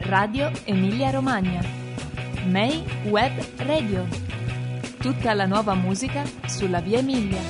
Radio Emilia Romagna. May Web Radio. Tutta la nuova musica sulla Via Emilia.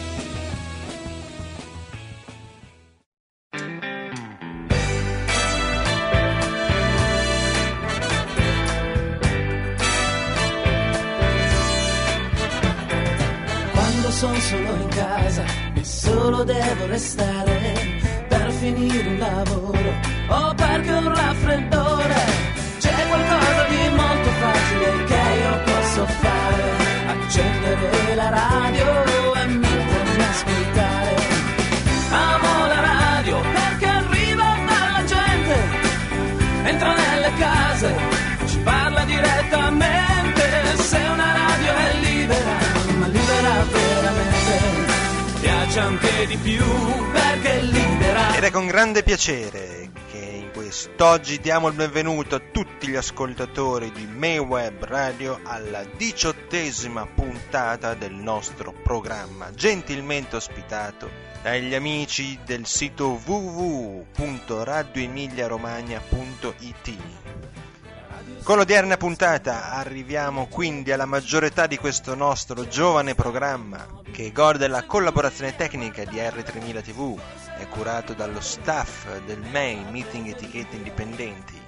Quando sono solo in casa e solo devo restare per finire un lavoro o perché ho un raffreddore, c'è qualcosa di molto facile che io posso fare: accendere la radio e mettermi a ascoltare. Amo la radio perché arriva dalla gente, entra nelle case, ci parla direttamente. Se una radio è libera, ma libera veramente, piace anche di più perché è libera. Ed è con grande piacere che in quest'oggi diamo il benvenuto a tutti gli ascoltatori di May Web Radio alla 18ª puntata del nostro programma, gentilmente ospitato dagli amici del sito www.radioemiliaromagna.it. Con l'odierna puntata arriviamo quindi alla maggiore età di questo nostro giovane programma, che gode della collaborazione tecnica di R3000 TV, è curato dallo staff del May Meeting Etichette Indipendenti.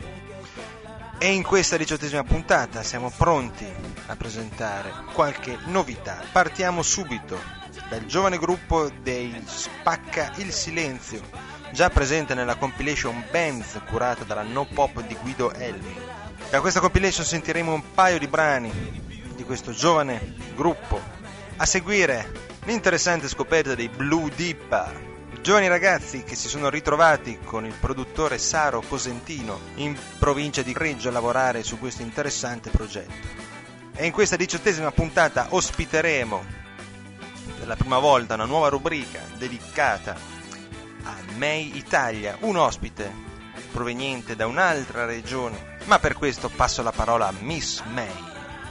E in questa 18ª puntata siamo pronti a presentare qualche novità. Partiamo subito dal giovane gruppo dei Spacca il Silenzio, già presente nella compilation Bands curata dalla No Pop di Guido Elmi. Da questa compilation sentiremo un paio di brani di questo giovane gruppo. A seguire l'interessante scoperta dei Blue Dippa, giovani ragazzi che si sono ritrovati con il produttore Saro Cosentino in provincia di Reggio a lavorare su questo interessante progetto. E in questa 18ª puntata ospiteremo per la prima volta una nuova rubrica dedicata a May Italia, un ospite proveniente da un'altra regione, ma per questo passo la parola a Miss May.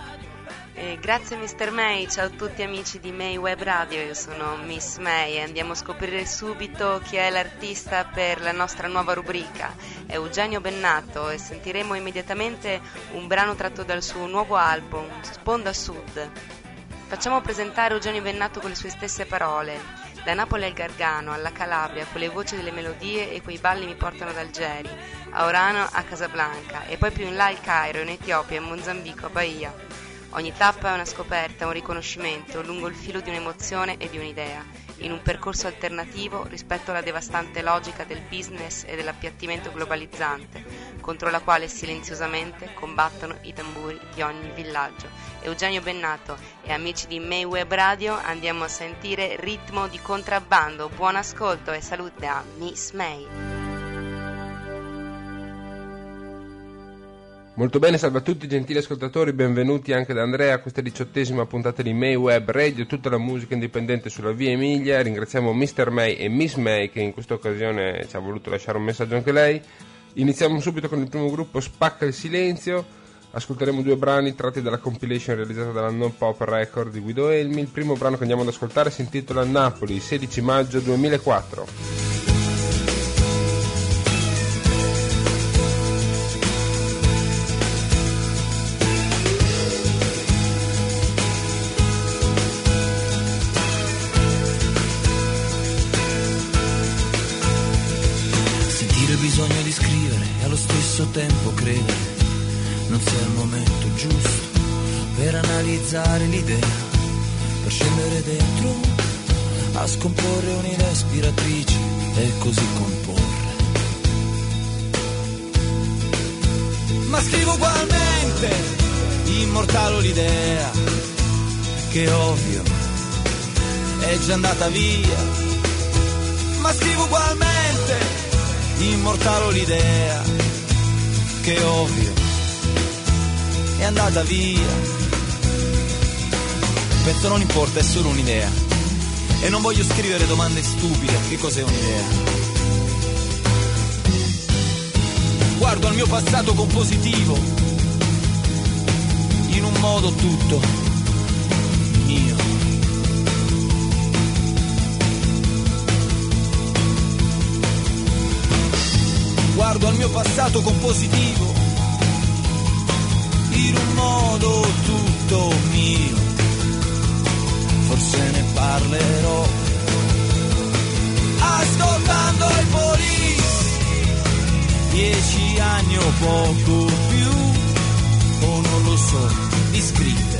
Grazie Mr. May, ciao a tutti amici di May Web Radio, io sono Miss May e andiamo a scoprire subito chi è l'artista per la nostra nuova rubrica. È Eugenio Bennato e sentiremo immediatamente un brano tratto dal suo nuovo album, Sponda Sud. Facciamo presentare Eugenio Bennato con le sue stesse parole. Da Napoli al Gargano, alla Calabria, con le voci delle melodie e quei balli mi portano ad Algeri, a Orano a Casablanca e poi più in là al Cairo, in Etiopia, in Mozambico, a Bahia. Ogni tappa è una scoperta, un riconoscimento lungo il filo di un'emozione e di un'idea, in un percorso alternativo rispetto alla devastante logica del business e dell'appiattimento globalizzante, contro la quale silenziosamente combattono i tamburi di ogni villaggio. Eugenio Bennato e amici di May Web Radio, andiamo a sentire Ritmo di Contrabbando. Buon ascolto e salute a Miss May. Molto bene, salve a tutti gentili ascoltatori, benvenuti anche da Andrea a questa 18ª puntata di May Web Radio, tutta la musica indipendente sulla Via Emilia. Ringraziamo Mr. May e Miss May che in questa occasione ci ha voluto lasciare un messaggio anche lei. Iniziamo subito con il primo gruppo, Spacca il Silenzio. Ascolteremo due brani tratti dalla compilation realizzata dalla Non Pop Record di Guido Elmi. Il primo brano che andiamo ad ascoltare si intitola Napoli, 16 maggio 2004. Bisogno di scrivere e allo stesso tempo credere non sia il momento giusto per analizzare l'idea, per scendere dentro a scomporre un'idea ispiratrice e così comporre. Ma scrivo ugualmente, immortalo l'idea che ovvio è già andata via. Ma scrivo ugualmente, immortalo l'idea che ovvio è andata via. Penso non importa, è solo un'idea e non voglio scrivere domande stupide. Che cos'è un'idea? Guardo al mio passato compositivo in un modo tutto mio. Guardo al mio passato compositivo in un modo tutto mio, forse ne parlerò ascoltando i Police, 10 anni o poco più, o non lo so, di scritte,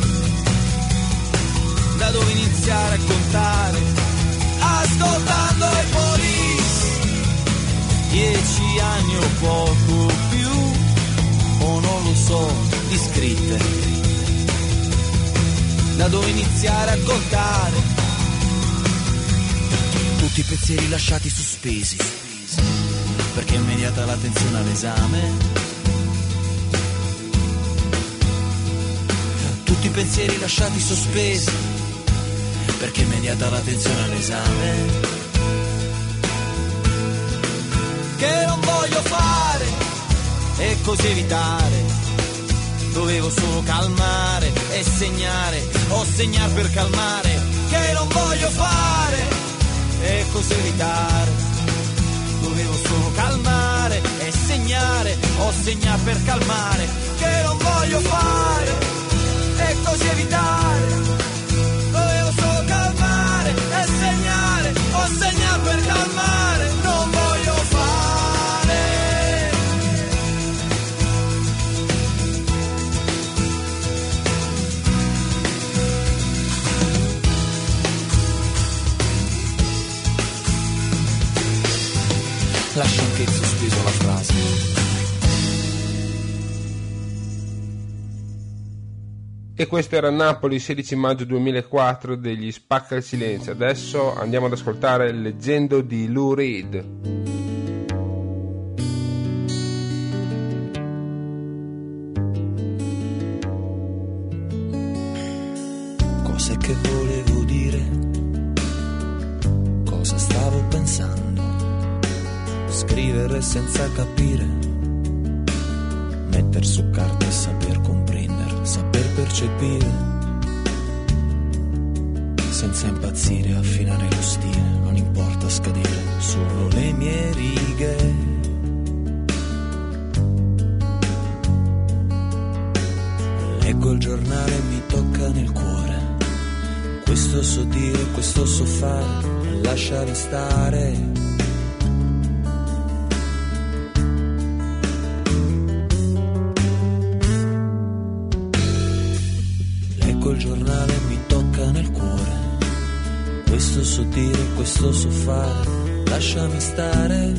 da dove iniziare a contare, ascoltando i Police, 10 anni o poco più, o non lo so, di scritte, da dove iniziare a contare, tutti i pensieri lasciati sospesi, perché è immediata l'attenzione all'esame, tutti i pensieri lasciati sospesi, perché è immediata l'attenzione all'esame, che non voglio fare e così evitare, dovevo solo calmare e segnare, o segnar per calmare, che non voglio fare e così evitare, dovevo solo calmare e segnare, o segnar per calmare, che non voglio fare e così evitare, dovevo solo calmare e segnare, o segnar per calmare, non voglio fare. Lascia anche in sospeso la frase. E questo era Napoli, 16 maggio 2004 degli Spacca il Silenzio. Adesso andiamo ad ascoltare Leggendo di Lou Reed. Cos'è che volevo dire? Cosa stavo pensando? Scrivere senza capire, metter su carta e saper comprendere, saper percepire, senza impazzire, affinare lo stile, non importa scadere, solo le mie righe. Leggo il giornale e mi tocca nel cuore, questo so dire, questo so fare, lasciami stare. Il giornale mi tocca nel cuore, questo so dire, questo so fare, lasciami stare.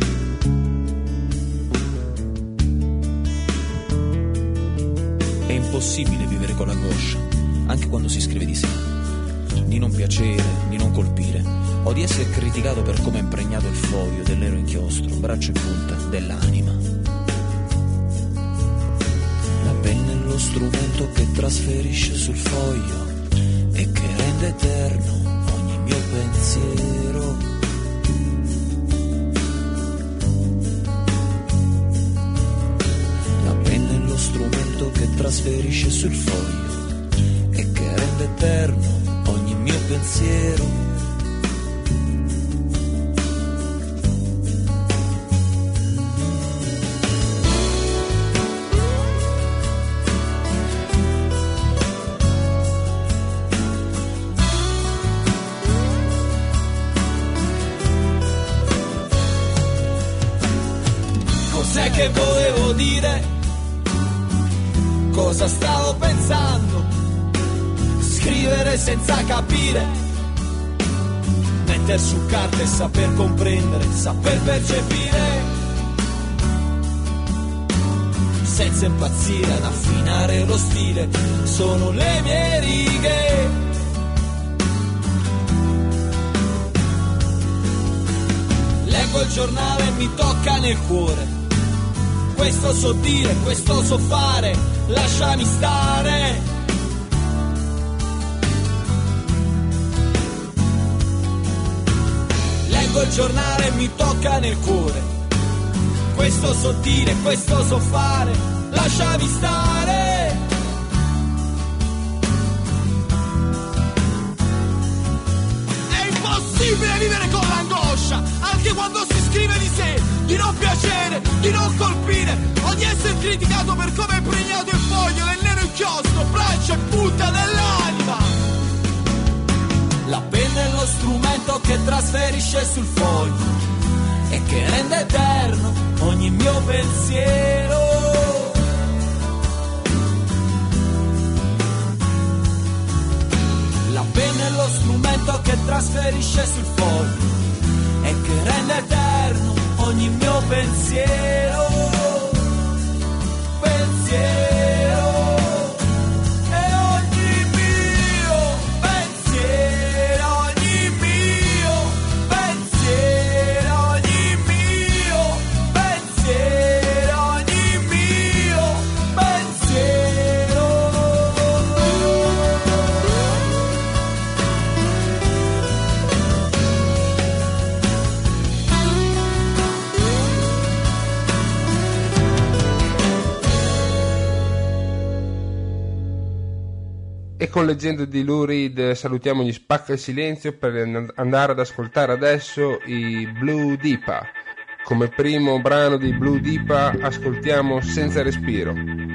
È impossibile vivere con l'angoscia, anche quando si scrive di sé, di non piacere, di non colpire, o di essere criticato per come è impregnato il foglio dell'ero inchiostro, braccio e punta dell'anima. Lo strumento che trasferisce sul foglio e che rende eterno ogni mio pensiero. La penna è lo strumento che trasferisce sul foglio e che rende eterno ogni mio pensiero. Che volevo dire, cosa stavo pensando, scrivere senza capire, metter su carta e saper comprendere, saper percepire, senza impazzire ad affinare lo stile, sono le mie righe. Leggo il giornale e mi tocca nel cuore, questo so dire, questo so fare, lasciami stare. Leggo il giornale e mi tocca nel cuore, questo so dire, questo so fare, lasciami stare. È impossibile possibile vivere con l'angoscia, anche quando si scrive di sé, di non piacere, di non colpire, o di essere criticato per come è pregnato il foglio del nero inchiostro, braccia e punta dell'anima. La penna è lo strumento che trasferisce sul foglio e che rende eterno ogni mio pensiero. La penna è lo strumento che trasferisce sul foglio e che rende eterno ogni mio pensiero. Pensiero. E ogni mio pensiero, ogni mio pensiero, ogni mio pensiero, ogni mio pensiero. E con Leggende di Lou Reed salutiamo gli Spacca il Silenzio per andare ad ascoltare adesso i Blue Deepa. Come primo brano di Blue Deepa ascoltiamo Senza Respiro.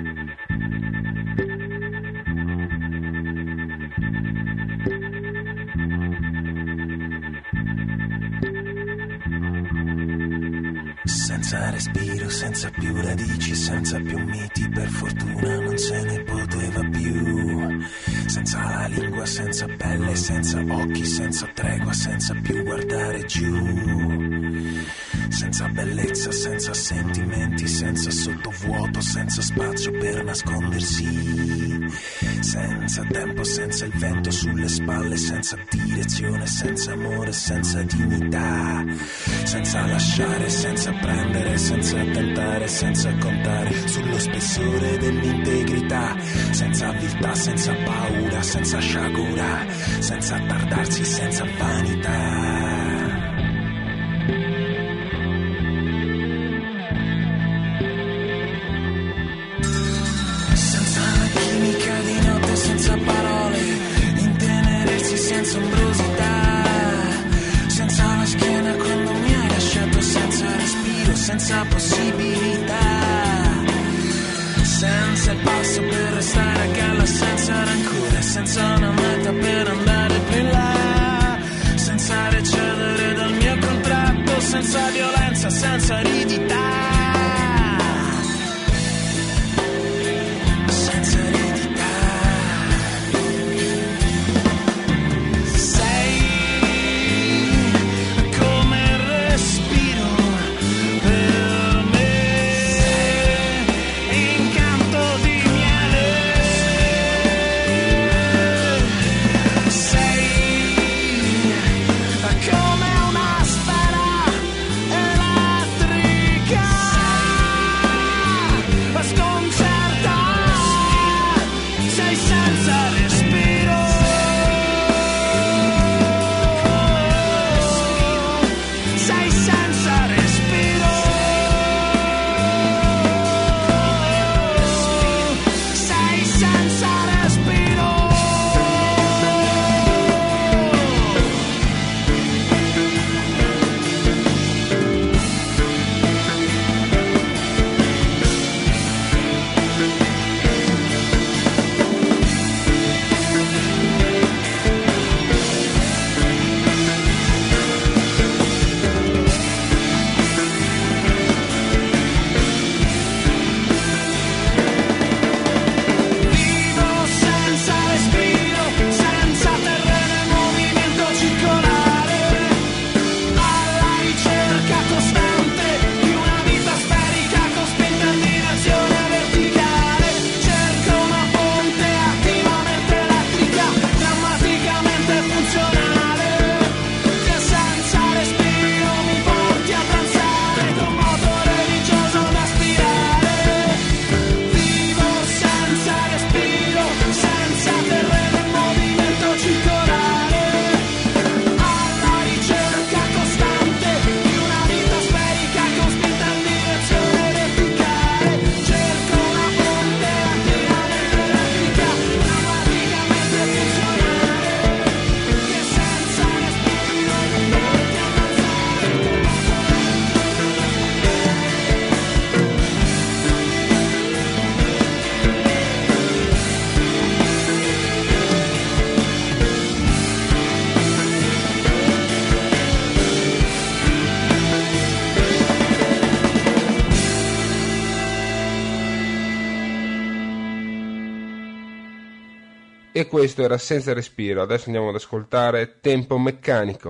Senza respiro, senza più radici, senza più miti, per fortuna non se ne poteva più. Senza la lingua, senza pelle, senza occhi, senza tregua, senza più guardare giù. Senza bellezza, senza sentimenti, senza sottovuoto, senza spazio per nascondersi. Senza tempo, senza il vento sulle spalle, senza direzione, senza amore, senza dignità. Senza lasciare, senza prendere, senza tentare, senza contare sullo spessore dell'integrità. Senza viltà, senza paura, senza sciagura, senza tardarsi, senza vanità. Senza parole, intenerirsi senza ombrosità, senza la schiena quando mi hai lasciato, senza respiro, senza possibilità, senza il passo per restare a galla, senza rancore, senza una meta per andare più in là, senza recedere dal mio contratto, senza violenza, senza aridità. Come una spara elettrica. E questo era Senza Respiro. Adesso andiamo ad ascoltare Tempo Meccanico.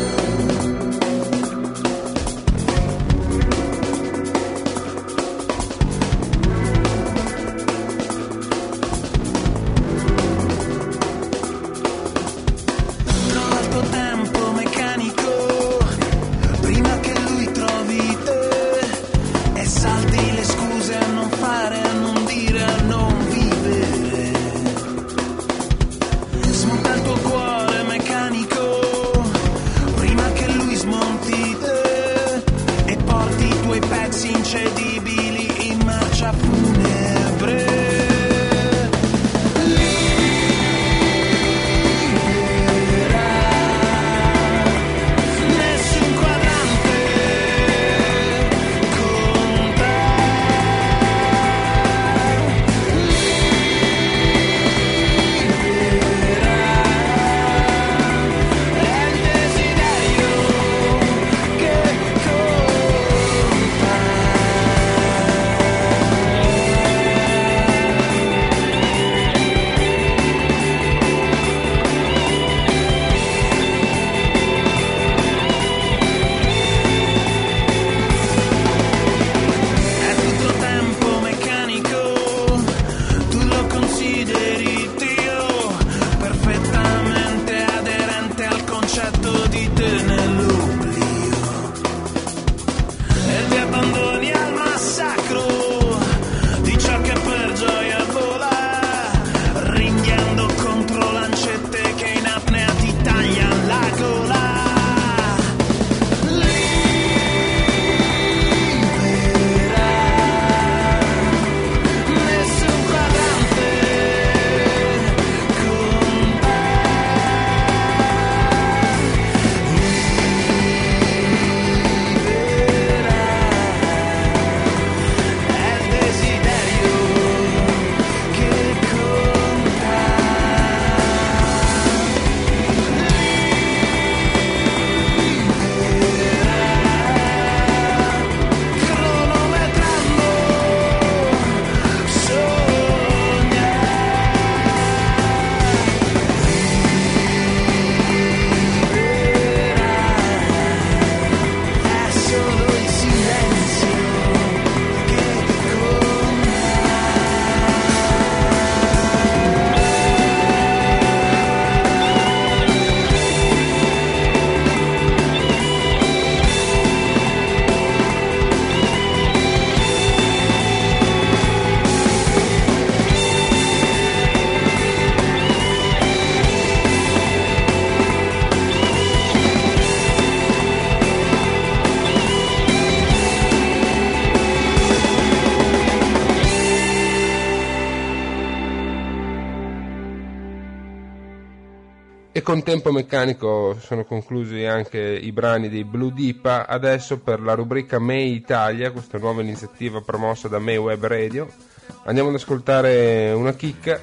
E con Tempo Meccanico sono conclusi anche i brani dei Blue Dipa. Adesso per la rubrica May Italia, questa nuova iniziativa promossa da May Web Radio, andiamo ad ascoltare una chicca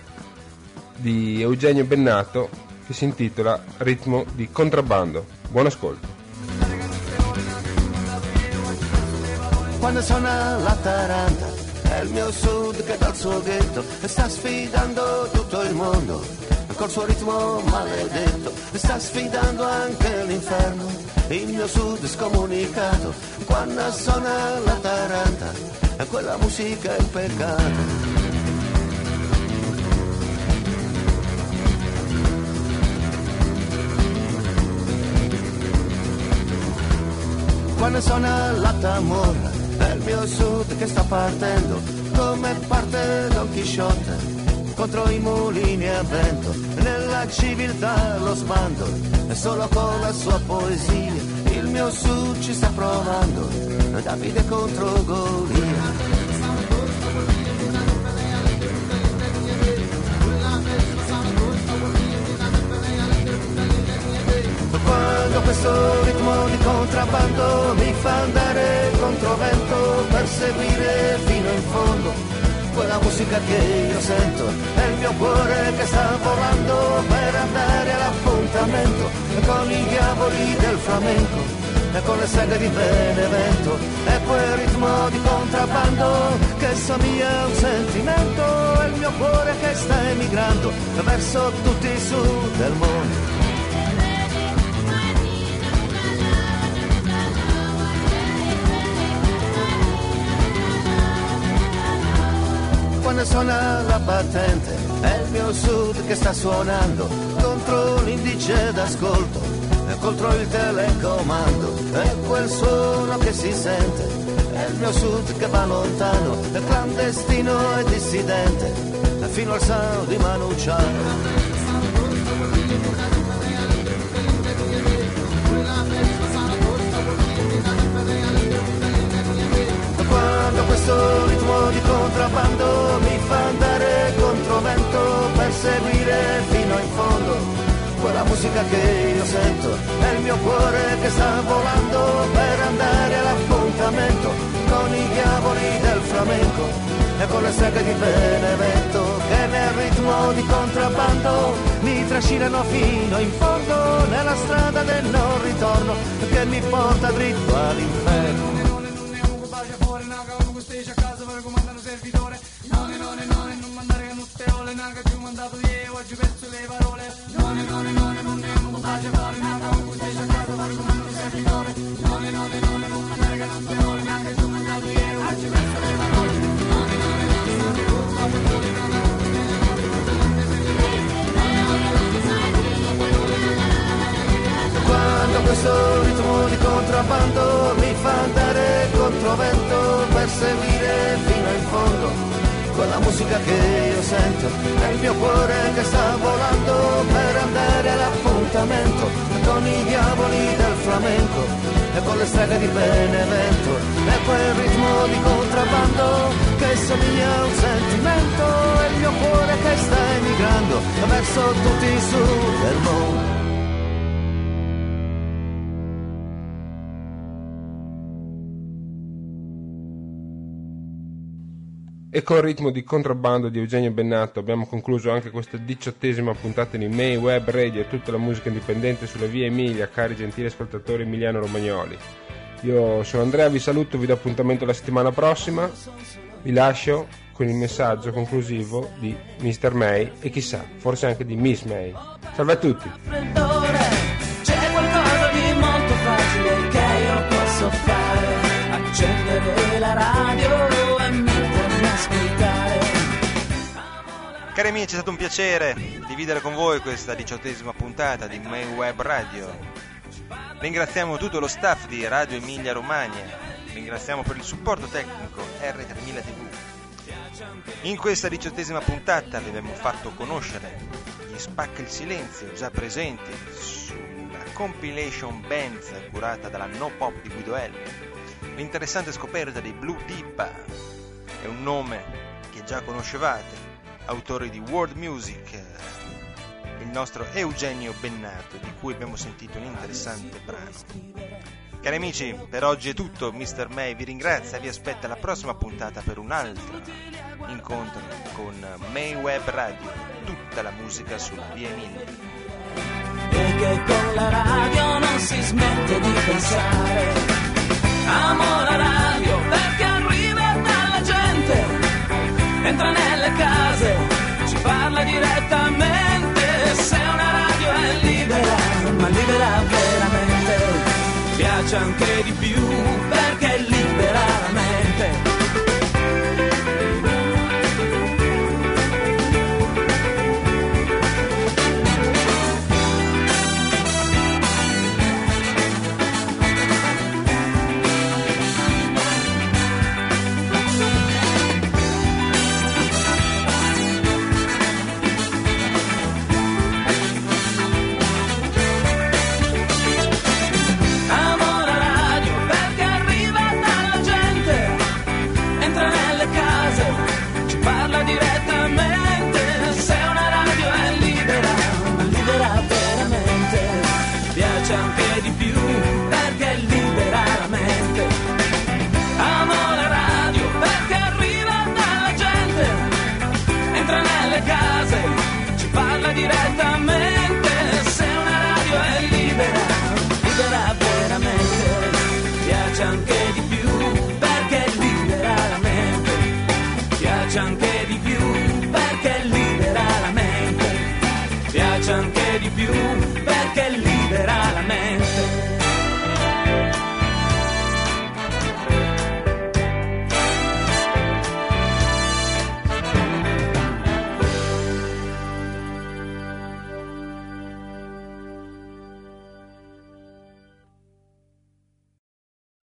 di Eugenio Bennato che si intitola Ritmo di contrabbando. Buon ascolto. Quando suona la taranta è il mio sud che dal suo ghetto sta sfidando tutto il mondo col suo ritmo maledetto, sta sfidando anche l'inferno, il mio sud scomunicato. Quando suona la taranta quella musica è un peccato. Quando suona la tamorra è il mio sud che sta partendo come parte Don Chisciotte contro i mulini a vento, nella civiltà lo sbando e solo con la sua poesia il mio sud ci sta provando, Davide contro Golia. Quando questo ritmo di contrabbando mi fa andare contro vento per seguire fino in fondo quella musica che io sento, è il mio cuore che sta volando per andare all'appuntamento con i diavoli del flamenco, e con le seghe di Benevento, e quel ritmo di contrabbando che somiglia un sentimento, è il mio cuore che sta emigrando verso tutti i sud del mondo. Quando suona la battente è il mio sud che sta suonando contro l'indice d'ascolto e contro il telecomando, è quel suono che si sente, è il mio sud che va lontano, è clandestino e dissidente fino al sound di Manu Chao. Quando questo ritmo di contrabbando mi fa andare controvento per seguire fino in fondo quella musica che io sento, è il mio cuore che sta volando per andare all'appuntamento con i diavoli del flamenco e con le seghe di Benevento che nel ritmo di contrabbando mi trascinano fino in fondo nella strada del non ritorno che mi porta dritto all'inferno. A casa per comandare un servitore, non mandare canutteole, naga più mandato io, oggi perso le parole, non bacia fuori, naga un custece a casa per comandare un servitore, non mandare canutteole, naga più mandato io, oggi perso le parole, quando questo ritmo di contrabbando mi fa andare controvento per seguire fino in fondo quella musica che io sento, è il mio cuore che sta volando per andare all'appuntamento con i diavoli del flamenco e con le streghe di Benevento, è quel ritmo di contrabbando che somiglia a un sentimento, è il mio cuore che sta emigrando verso tutti i sud del mondo. E col ritmo di contrabbando di Eugenio Bennato abbiamo concluso anche questa 18ª puntata di May Web Radio e tutta la musica indipendente sulla via Emilia, cari gentili ascoltatori emiliano-romagnoli. Io sono Andrea, vi saluto, vi do appuntamento la settimana prossima, vi lascio con il messaggio conclusivo di Mr. May e chissà, forse anche di Miss May. Salve a tutti! C'è qualcosa di molto facile che io posso fare, accendere la radio e mettermi a ascoltare. Cari amici, è stato un piacere dividere con voi questa 18ª puntata di May Web Radio. Ringraziamo tutto lo staff di Radio Emilia Romagna, ringraziamo per il supporto tecnico R3000 TV. In questa 18ª puntata vi abbiamo fatto conoscere gli Spacca il Silenzio già presenti sulla compilation Bands curata dalla No Pop di Guido Elmi, l'interessante scoperta dei Blue Dippa, è un nome che già conoscevate, autori di World Music, il nostro Eugenio Bennato, di cui abbiamo sentito un interessante brano. Cari amici, per oggi è tutto. Mr. May vi ringrazia, vi aspetta la prossima puntata per un altro incontro con May Web Radio, tutta la musica sulla via Emilia. E che con la radio non si smette di pensare, amo la radio perché arriva dalla gente, entra nelle case, ci parla direttamente, se una radio è libera, ma libera veramente, piace anche